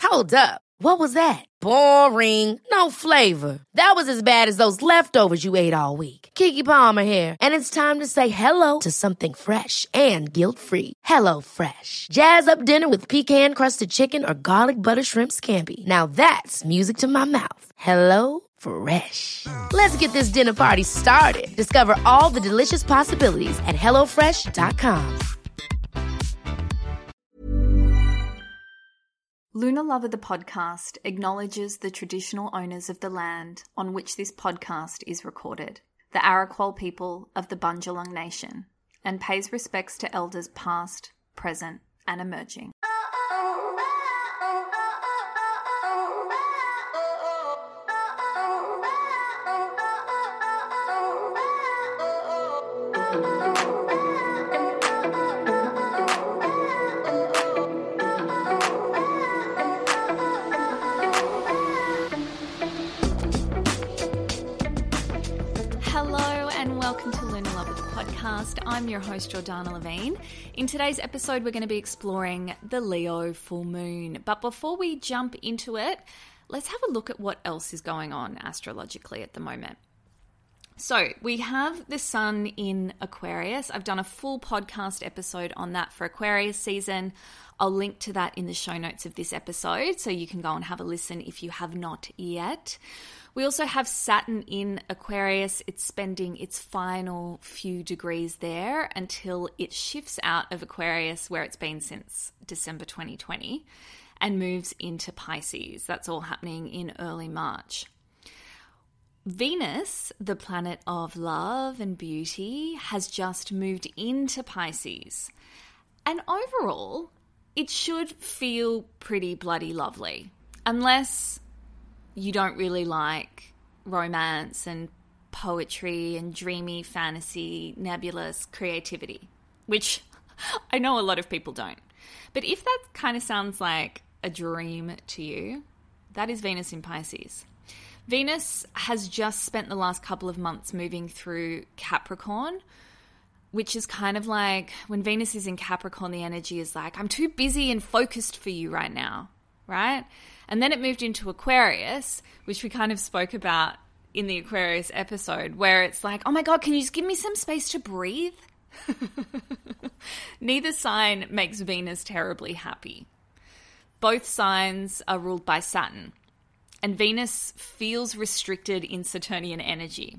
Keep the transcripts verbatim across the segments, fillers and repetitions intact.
Hold up. What was that? Boring. No flavor. That was as bad as those leftovers you ate all week. Keke Palmer here, and it's time to say hello to something fresh and guilt-free. Hello Fresh. Jazz up dinner with pecan-crusted chicken or garlic butter shrimp scampi. Now that's music to my mouth. Hello Fresh. Let's get this dinner party started. Discover all the delicious possibilities at hello fresh dot com. Luna Lover the podcast acknowledges the traditional owners of the land on which this podcast is recorded, the Arakwal people of the Bundjalung Nation, and pays respects to elders past, present, and emerging. I'm your host, Jordana Levine. In today's episode, we're going to be exploring the Leo full moon. But before we jump into it, let's have a look at what else is going on astrologically at the moment. So we have the sun in Aquarius. I've done a full podcast episode on that for Aquarius season. I'll link to that in the show notes of this episode, so you can go and have a listen if you have not yet. We also have Saturn in Aquarius. It's spending its final few degrees there until it shifts out of Aquarius, where it's been since December twenty twenty, and moves into Pisces. That's all happening in early March. Venus, the planet of love and beauty, has just moved into Pisces. And overall, it should feel pretty bloody lovely, unless you don't really like romance and poetry and dreamy fantasy, nebulous creativity, which I know a lot of people don't. But if that kind of sounds like a dream to you, that is Venus in Pisces. Venus has just spent the last couple of months moving through Capricorn, which is kind of like when Venus is in Capricorn, the energy is like, I'm too busy and focused for you right now, right? And then it moved into Aquarius, which we kind of spoke about in the Aquarius episode, where it's like, oh my God, can you just give me some space to breathe? Neither sign makes Venus terribly happy. Both signs are ruled by Saturn, and Venus feels restricted in Saturnian energy,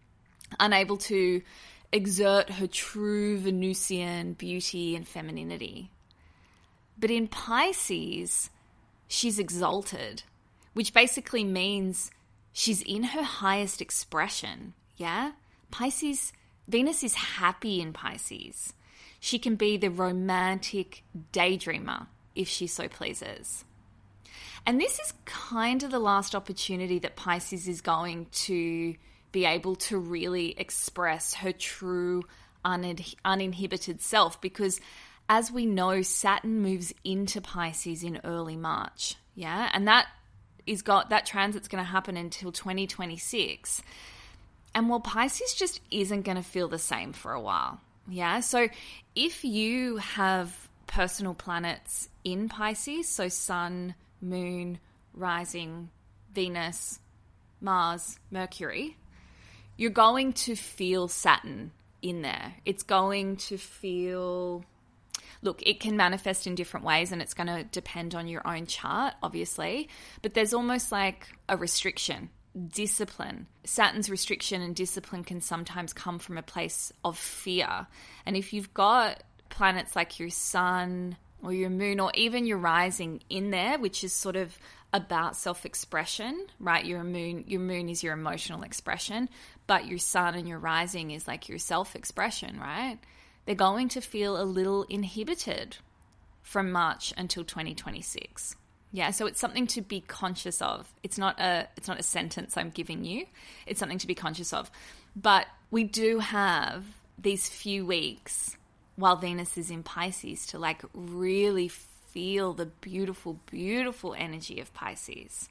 unable to exert her true Venusian beauty and femininity. But in Pisces, she's exalted, which basically means she's in her highest expression, yeah? Pisces, Venus is happy in Pisces. She can be the romantic daydreamer if she so pleases. And this is kind of the last opportunity that Pisces is going to be able to really express her true un- uninhibited self, because as we know, Saturn moves into Pisces in early March, yeah? And that is got that transit's going to happen until twenty twenty-six. And well, Pisces just isn't going to feel the same for a while, yeah? So if you have personal planets in Pisces, so Sun, Moon, Rising, Venus, Mars, Mercury, you're going to feel Saturn in there. It's going to feel... Look, it can manifest in different ways, and it's going to depend on your own chart, obviously, but there's almost like a restriction, discipline. Saturn's restriction and discipline can sometimes come from a place of fear. And if you've got planets like your Sun or your Moon or even your Rising in there, which is sort of about self-expression, right? Your moon, your moon is your emotional expression, but your Sun and your Rising is like your self-expression, right? They're going to feel a little inhibited from March until twenty twenty-six. Yeah, so it's something to be conscious of. It's not a it's not a sentence I'm giving you. It's something to be conscious of. But we do have these few weeks while Venus is in Pisces to like really feel the beautiful, beautiful energy of Pisces.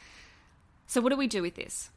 So what do we do with this?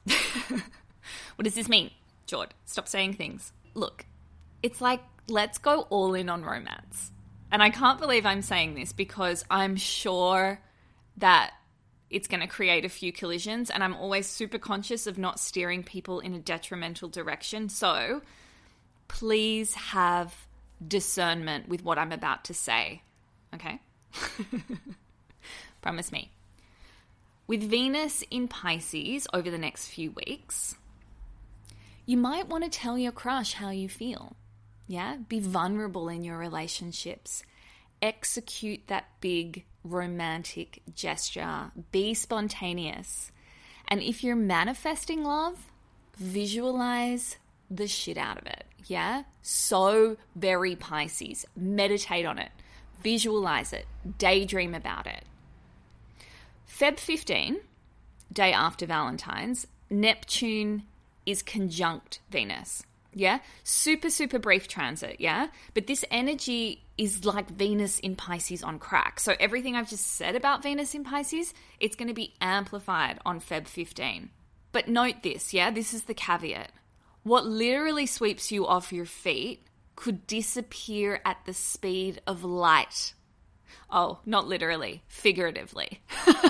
What does this mean? Jord, stop saying things. Look, it's like, let's go all in on romance. And I can't believe I'm saying this because I'm sure that it's going to create a few collisions, and I'm always super conscious of not steering people in a detrimental direction. So please have discernment with what I'm about to say, okay? Promise me. With Venus in Pisces over the next few weeks, you might want to tell your crush how you feel, yeah? Be vulnerable in your relationships. Execute that big romantic gesture. Be spontaneous. And if you're manifesting love, visualize the shit out of it. Yeah? So very Pisces. Meditate on it. Visualize it. Daydream about it. February fifteenth, day after Valentine's, Neptune is conjunct Venus. Yeah? Super, super brief transit, yeah? But this energy is like Venus in Pisces on crack. So everything I've just said about Venus in Pisces, it's going to be amplified on February fifteenth. But note this, yeah? This is the caveat. What literally sweeps you off your feet could disappear at the speed of light. Oh, not literally, figuratively.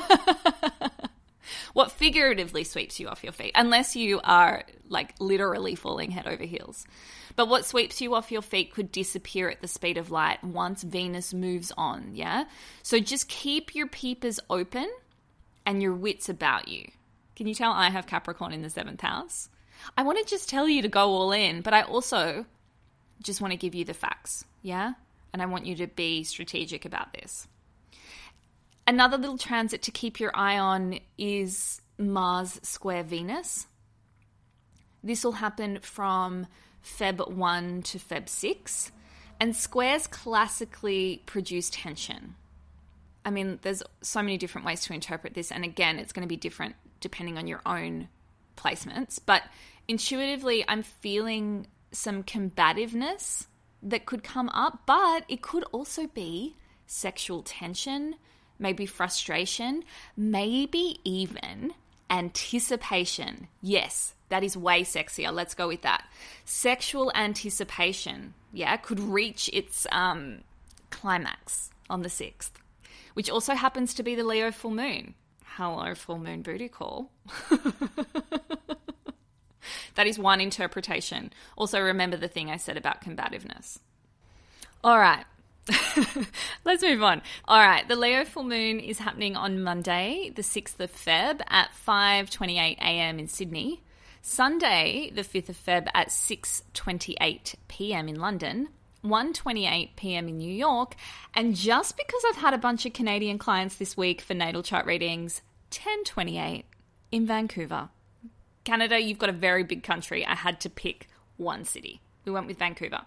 What figuratively sweeps you off your feet, unless you are like literally falling head over heels. But what sweeps you off your feet could disappear at the speed of light once Venus moves on, yeah? So just keep your peepers open and your wits about you. Can you tell I have Capricorn in the seventh house? I want to just tell you to go all in, but I also just want to give you the facts, yeah? And I want you to be strategic about this. Another little transit to keep your eye on is Mars square Venus. This will happen from February first to February sixth. And squares classically produce tension. I mean, there's so many different ways to interpret this. And again, it's going to be different depending on your own placements. But intuitively, I'm feeling some combativeness that could come up. But it could also be sexual tension, maybe frustration, maybe even anticipation. Yes, that is way sexier. Let's go with that. Sexual anticipation, yeah, could reach its um, climax on the sixth, which also happens to be the Leo full moon. Hello, full moon booty call. That is one interpretation. Also, remember the thing I said about combativeness. All right. Let's move on. All right. The Leo full moon is happening on Monday, the sixth of February at five twenty-eight a.m. in Sydney. Sunday, the fifth of February at six twenty-eight p.m. in London. one twenty-eight p.m. in New York. And just because I've had a bunch of Canadian clients this week for natal chart readings, ten twenty-eight in Vancouver. Canada, you've got a very big country. I had to pick one city. We went with Vancouver.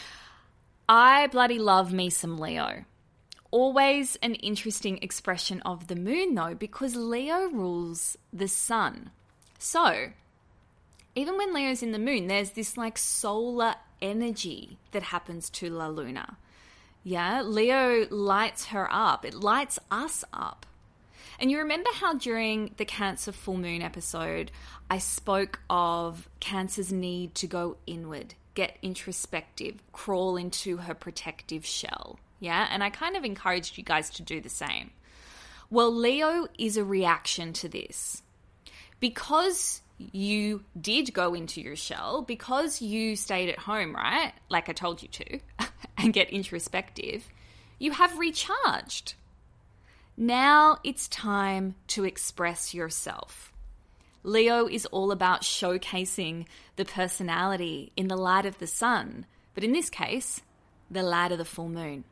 I bloody love me some Leo. Always an interesting expression of the moon, though, because Leo rules the sun. So, even when Leo's in the moon, there's this like solar energy that happens to La Luna. Yeah, Leo lights her up. It lights us up. And you remember how during the Cancer full moon episode, I spoke of Cancer's need to go inward, get introspective, crawl into her protective shell. Yeah, and I kind of encouraged you guys to do the same. Well, Leo is a reaction to this. Because you did go into your shell, because you stayed at home, right? Like I told you to, and get introspective, you have recharged. Now it's time to express yourself. Leo is all about showcasing the personality in the light of the sun, but in this case, the light of the full moon.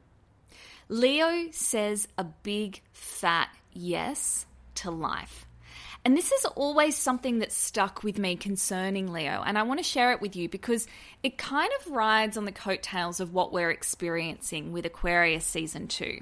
Leo says a big fat yes to life. And this is always something that stuck with me concerning Leo, and I want to share it with you because it kind of rides on the coattails of what we're experiencing with Aquarius season two.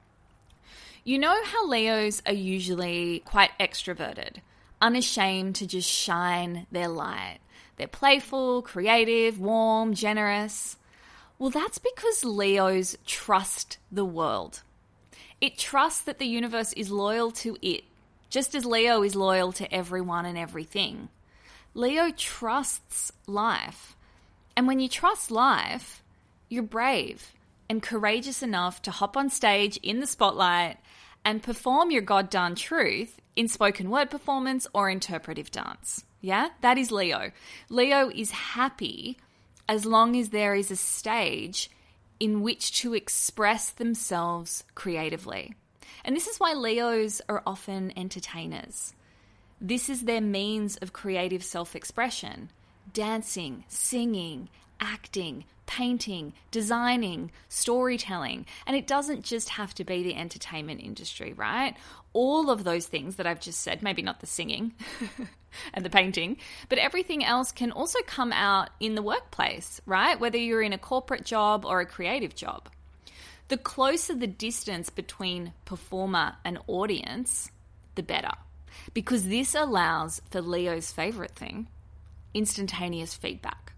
You know how Leos are usually quite extroverted, unashamed to just shine their light. They're playful, creative, warm, generous. Well, that's because Leos trust the world. It trusts that the universe is loyal to it, just as Leo is loyal to everyone and everything. Leo trusts life. And when you trust life, you're brave and courageous enough to hop on stage in the spotlight and perform your God-darn truth in spoken word performance or interpretive dance. Yeah, that is Leo. Leo is happy as long as there is a stage in which to express themselves creatively. And this is why Leos are often entertainers. This is their means of creative self-expression. Dancing, singing, acting, painting, designing, storytelling. And it doesn't just have to be the entertainment industry, right? All of those things that I've just said, maybe not the singing and the painting, but everything else can also come out in the workplace, right? Whether you're in a corporate job or a creative job. The closer the distance between performer and audience, the better. Because this allows for Leo's favorite thing, instantaneous feedback.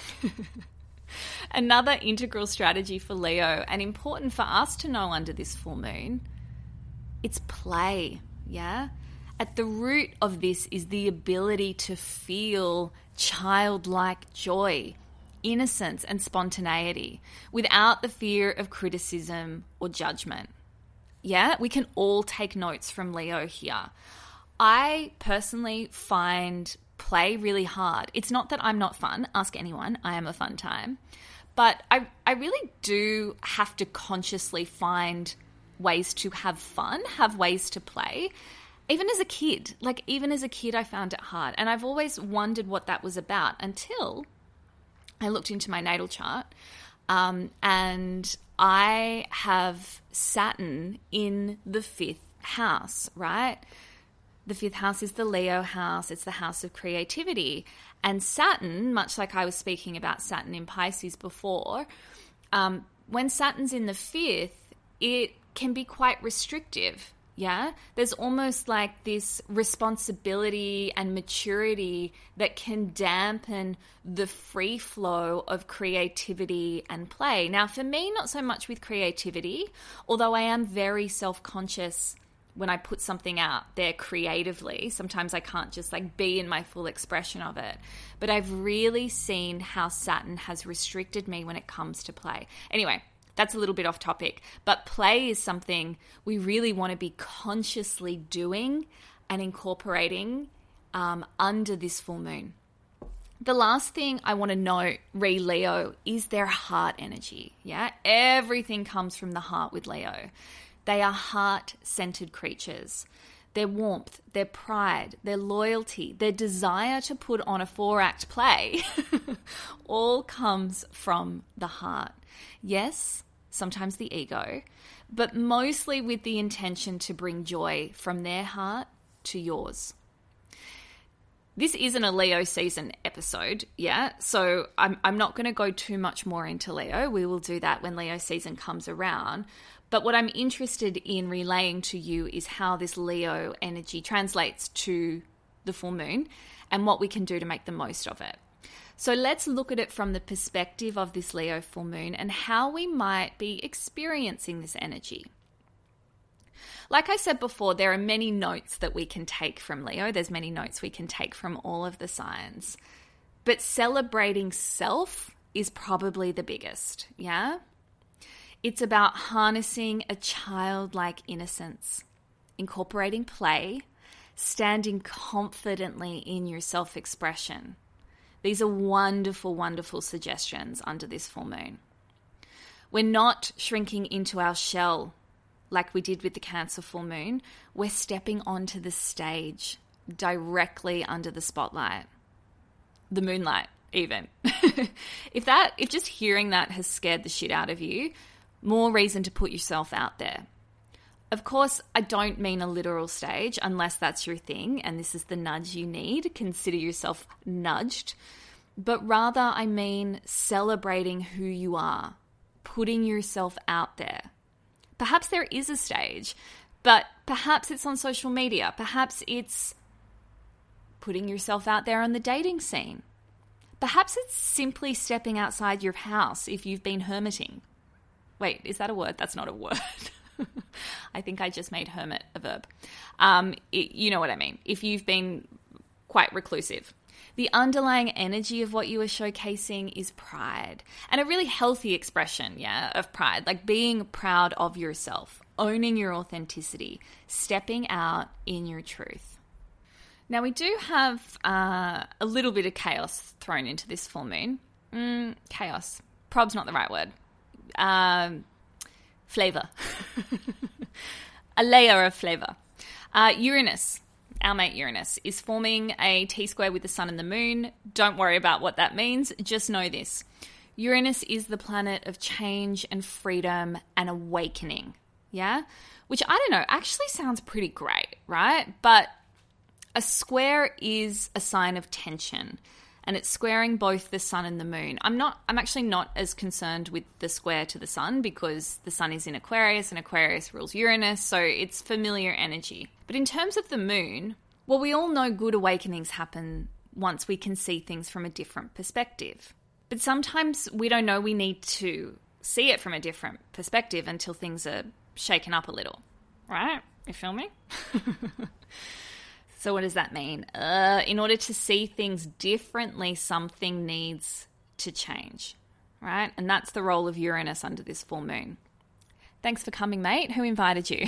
Another integral strategy for Leo, and important for us to know under this full moon, it's play, yeah? At the root of this is the ability to feel childlike joy, innocence, and spontaneity without the fear of criticism or judgment. Yeah, we can all take notes from Leo here. I personally find play really hard. It's not that I'm not fun. Ask anyone. I am a fun time. But I, I really do have to consciously find ways to have fun, have ways to play. Even as a kid, like even as a kid, I found it hard. And I've always wondered what that was about until I looked into my natal chart. Um, and I have Saturn in the fifth house, right? The fifth house is the Leo house. It's the house of creativity. And Saturn, much like I was speaking about Saturn in Pisces before, um, when Saturn's in the fifth, it can be quite restrictive, yeah? There's almost like this responsibility and maturity that can dampen the free flow of creativity and play. Now, for me, not so much with creativity, although I am very self-conscious when I put something out there creatively. Sometimes I can't just like be in my full expression of it. But I've really seen how Saturn has restricted me when it comes to play. Anyway, that's a little bit off topic. But play is something we really want to be consciously doing and incorporating um, under this full moon. The last thing I want to note, re Leo, is their heart energy. Yeah, everything comes from the heart with Leo. They are heart-centered creatures. Their warmth, their pride, their loyalty, their desire to put on a four-act play all comes from the heart. Yes, sometimes the ego, but mostly with the intention to bring joy from their heart to yours. This isn't a Leo season episode, yeah? So I'm I'm not going to go too much more into Leo. We will do that when Leo season comes around. But what I'm interested in relaying to you is how this Leo energy translates to the full moon and what we can do to make the most of it. So let's look at it from the perspective of this Leo full moon and how we might be experiencing this energy. Like I said before, there are many notes that we can take from Leo. There's many notes we can take from all of the signs. But celebrating self is probably the biggest, yeah? It's about harnessing a childlike innocence, incorporating play, standing confidently in your self-expression. These are wonderful, wonderful suggestions under this full moon. We're not shrinking into our shell like we did with the Cancer full moon. We're stepping onto the stage directly under the spotlight, the moonlight even. If that, if just hearing that has scared the shit out of you, more reason to put yourself out there. Of course, I don't mean a literal stage unless that's your thing and this is the nudge you need. Consider yourself nudged. But rather, I mean celebrating who you are, putting yourself out there. Perhaps there is a stage, but perhaps it's on social media. Perhaps it's putting yourself out there on the dating scene. Perhaps it's simply stepping outside your house if you've been hermiting. Wait, is that a word? That's not a word. I think I just made hermit a verb. Um, it, you know what I mean. If you've been quite reclusive. The underlying energy of what you are showcasing is pride. And a really healthy expression, yeah, of pride. Like being proud of yourself. owning your authenticity, stepping out in your truth. Now, we do have uh, a little bit of chaos thrown into this full moon. Mm, chaos. Prob's not the right word. Um, flavor. A layer of flavor. Uh, Uranus, our mate Uranus, is forming a T-square with the sun and the moon. Don't worry about what that means. Just know this. Uranus is the planet of change and freedom and awakening. Yeah? Which, I don't know, actually sounds pretty great, right? But a square is a sign of tension, and it's squaring both the sun and the moon. I'm not, I'm actually not as concerned with the square to the sun because the sun is in Aquarius and Aquarius rules Uranus, so it's familiar energy. But in terms of the moon, well, we all know good awakenings happen once we can see things from a different perspective. But sometimes we don't know we need to see it from a different perspective until things are shaken up a little, right? You feel me? So what does that mean? Uh, in order to see things differently, something needs to change, right? And that's the role of Uranus under this full moon. Thanks for coming, mate. Who invited you?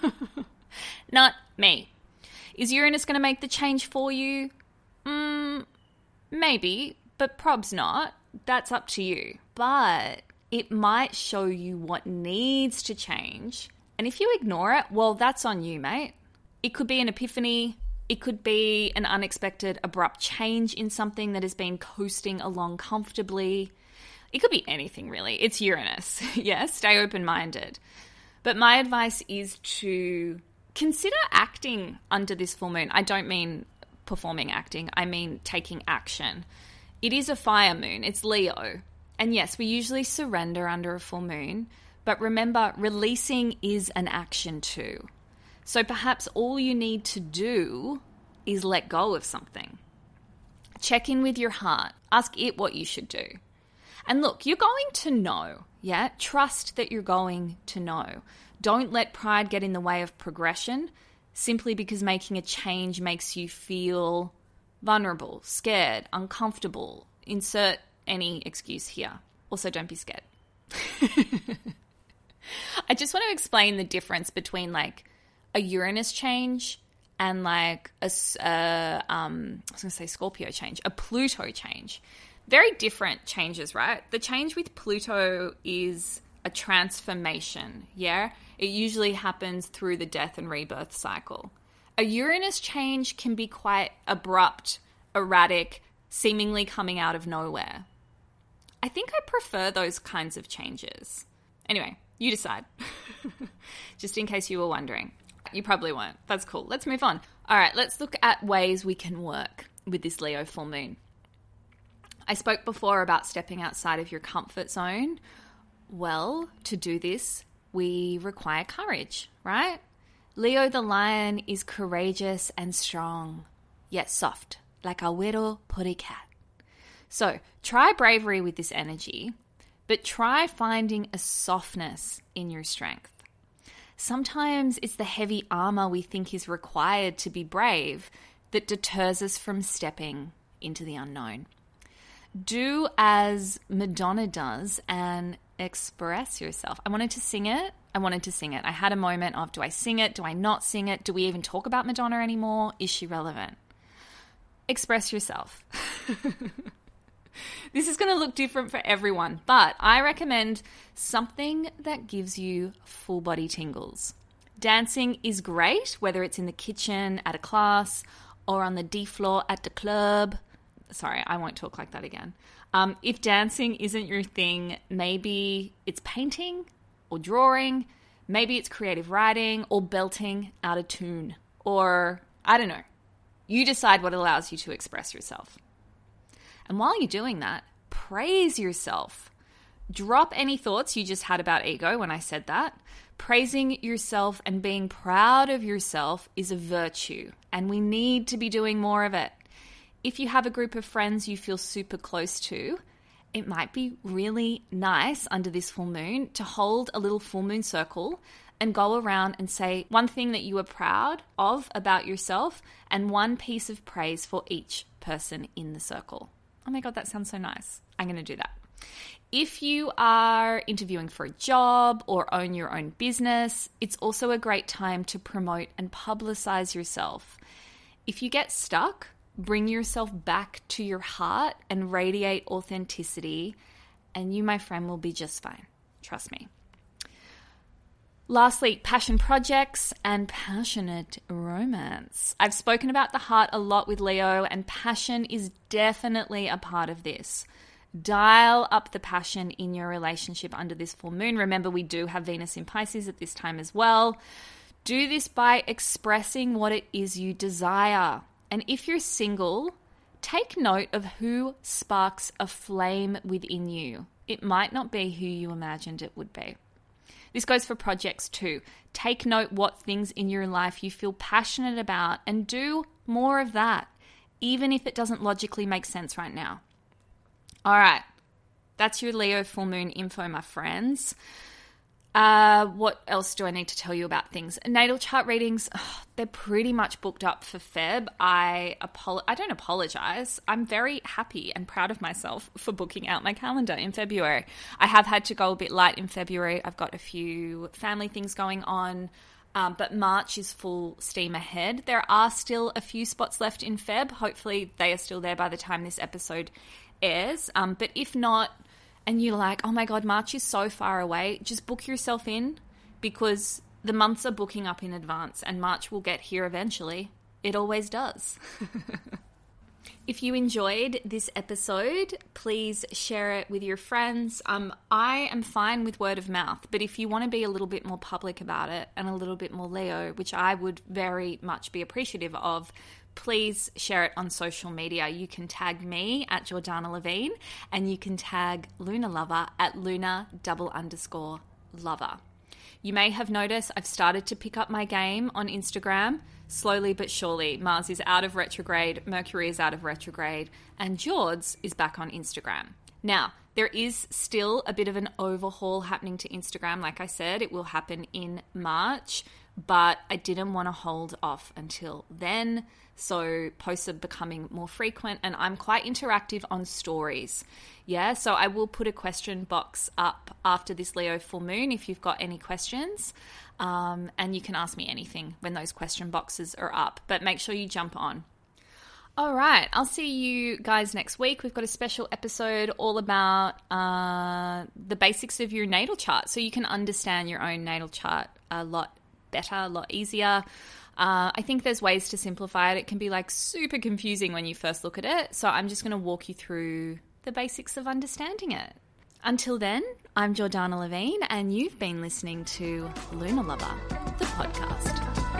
Not me. Is Uranus going to make the change for you? Mm, maybe, but prob's not. That's up to you. But it might show you what needs to change. And if you ignore it, well, that's on you, mate. It could be an epiphany. It could be an unexpected, abrupt change in something that has been coasting along comfortably. It could be anything, really. It's Uranus. Yeah, stay open-minded. But my advice is to consider acting under this full moon. I don't mean performing acting. I mean taking action. It is a fire moon. It's Leo. And yes, we usually surrender under a full moon. But remember, releasing is an action too. So perhaps all you need to do is let go of something. Check in with your heart. Ask it what you should do. And look, you're going to know, yeah? Trust that you're going to know. Don't let pride get in the way of progression simply because making a change makes you feel vulnerable, scared, uncomfortable. Insert any excuse here. Also, don't be scared. I just want to explain the difference between like a Uranus change and like a, uh, um, I was going to say Scorpio change, a Pluto change. Very different changes, right? The change with Pluto is a transformation, yeah? It usually happens through the death and rebirth cycle. A Uranus change can be quite abrupt, erratic, seemingly coming out of nowhere. I think I prefer those kinds of changes. Anyway, you decide. Just in case you were wondering. You probably won't. That's cool. Let's move on. All right, let's look at ways we can work with this Leo full moon. I spoke before about stepping outside of your comfort zone. Well, to do this, we require courage, right? Leo the lion is courageous and strong, yet soft, like a little putty cat. So try bravery with this energy, but try finding a softness in your strength. Sometimes it's the heavy armor we think is required to be brave that deters us from stepping into the unknown. Do as Madonna does and express yourself. I wanted to sing it. I wanted to sing it. I had a moment of, do I sing it? Do I not sing it? Do we even talk about Madonna anymore? Is she relevant? Express yourself. This is going to look different for everyone, but I recommend something that gives you full body tingles. Dancing is great, whether it's in the kitchen, at a class, or on the D floor at the club. Sorry, I won't talk like that again. Um, if dancing isn't your thing, maybe it's painting or drawing, maybe it's creative writing or belting out of tune, or I don't know. You decide what allows you to express yourself. And while you're doing that, praise yourself. Drop any thoughts you just had about ego when I said that. Praising yourself and being proud of yourself is a virtue, and we need to be doing more of it. If you have a group of friends you feel super close to, it might be really nice under this full moon to hold a little full moon circle and go around and say one thing that you are proud of about yourself and one piece of praise for each person in the circle. Oh my God, that sounds so nice. I'm going to do that. If you are interviewing for a job or own your own business, it's also a great time to promote and publicize yourself. If you get stuck, bring yourself back to your heart and radiate authenticity, and you, my friend, will be just fine. Trust me. Lastly, passion projects and passionate romance. I've spoken about the heart a lot with Leo, and passion is definitely a part of this. Dial up the passion in your relationship under this full moon. Remember, we do have Venus in Pisces at this time as well. Do this by expressing what it is you desire. And if you're single, take note of who sparks a flame within you. It might not be who you imagined it would be. This goes for projects too. Take note what things in your life you feel passionate about and do more of that, even if it doesn't logically make sense right now. All right, that's your Leo full moon info, my friends. Uh, what else do I need to tell you about things? Natal chart readings, oh, they're pretty much booked up for Feb. I apolo- I don't apologize. I'm very happy and proud of myself for booking out my calendar in February. I have had to go a bit light in February. I've got a few family things going on, um, but March is full steam ahead. There are still a few spots left in Feb. Hopefully they are still there by the time this episode airs. Um, but if not, and you're like, oh my God, March is so far away, just book yourself in, because the months are booking up in advance and March will get here eventually. It always does. If you enjoyed this episode, please share it with your friends. Um, I am fine with word of mouth, but if you want to be a little bit more public about it and a little bit more Leo, which I would very much be appreciative of, please share it on social media. You can tag me at Jordana Levine, and you can tag Luna Lover at Luna double underscore lover. You may have noticed I've started to pick up my game on Instagram, slowly but surely. Mars is out of retrograde, Mercury is out of retrograde, and Jords is back on Instagram. Now, there is still a bit of an overhaul happening to Instagram. Like I said, it will happen in March, but I didn't want to hold off until then. So posts are becoming more frequent, and I'm quite interactive on stories. Yeah, so I will put a question box up after this Leo full moon if you've got any questions. Um, and you can ask me anything when those question boxes are up, but make sure you jump on. All right, I'll see you guys next week. We've got a special episode all about uh, the basics of your natal chart, so you can understand your own natal chart a lot better, a lot easier. Uh, I think there's ways to simplify it. It can be like super confusing when you first look at it. So I'm just going to walk you through the basics of understanding it. Until then, I'm Jordana Levine, and you've been listening to Luna Lover, the podcast.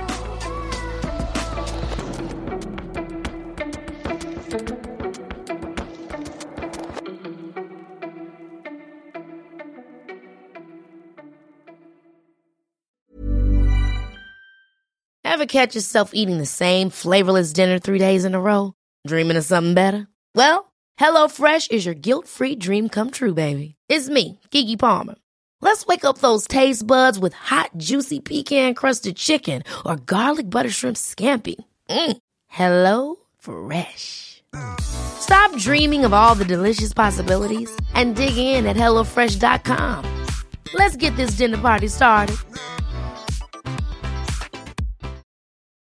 Ever catch yourself eating the same flavorless dinner three days in a row? Dreaming of something better? Well, HelloFresh is your guilt-free dream come true, baby. It's me, Keke Palmer. Let's wake up those taste buds with hot, juicy pecan-crusted chicken or garlic butter shrimp scampi. Mm. Hello Fresh. Stop dreaming of all the delicious possibilities and dig in at hello fresh dot com. Let's get this dinner party started.